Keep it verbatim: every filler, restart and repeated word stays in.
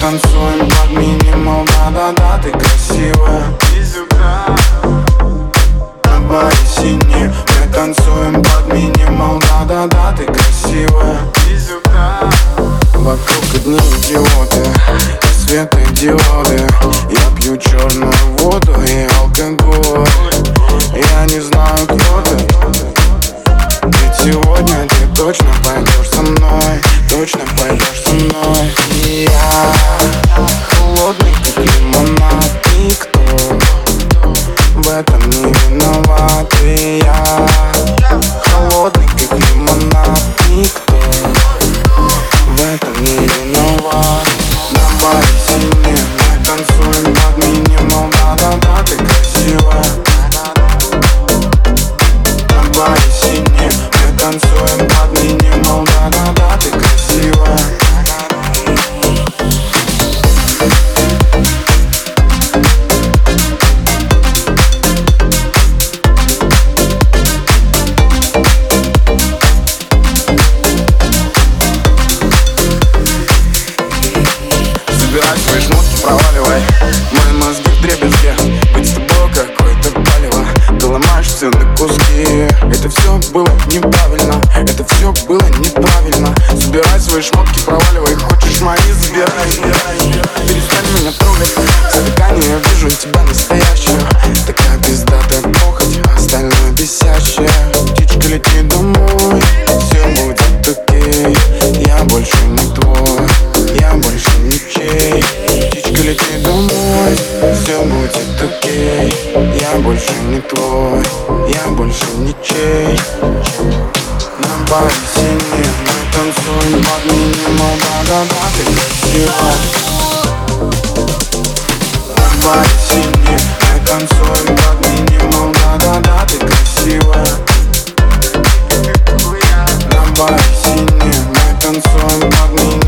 танцуем под минимал, да-да-да, ты красивая. На баре синий, мы танцуем под минимал, да-да-да, ты красивая. Вокруг одни идиоты и светодиоды. Я пью черную воду и алкоголь. Я не знаю, кто ты, ведь сегодня ты точно пойдешь со мной, точно пойдешь со мной. И я холодный, как лимонад, никто в этом не виноват. И я холодный, как лимонад, никто в этом не виноват. На баре синий, мы танцуем под минимал, да-да-да, ты красивая. На баре синий, мы танцуем под минимал, да-да-да, ты красивая. Собирай свои шмотки, проваливай. Мои мозги в дребезге. Быть с тобой какое-то палево. Ты ломаешь все на куски. Это все было неправильно, это все было неправильно. Собирай свои шмотки, проваливай. Хочешь мои, забирай. Перестань меня трогать. В стакане я вижу тебя настоящую. Такая пиздатая похоть, а остальное бесящее. Птичка, лети домой, все будет окей. Я больше не твой, я больше ничей. Птичка, лети домой, все будет окей. Я больше не твой, я больше ничей. На баре синий, мы танцуем под минимал, да-да-да, ты красивая. На баре синий, мы танцуем под минимал, да-да-да, ты красивая. На баре синий, мы танцуем под минимал.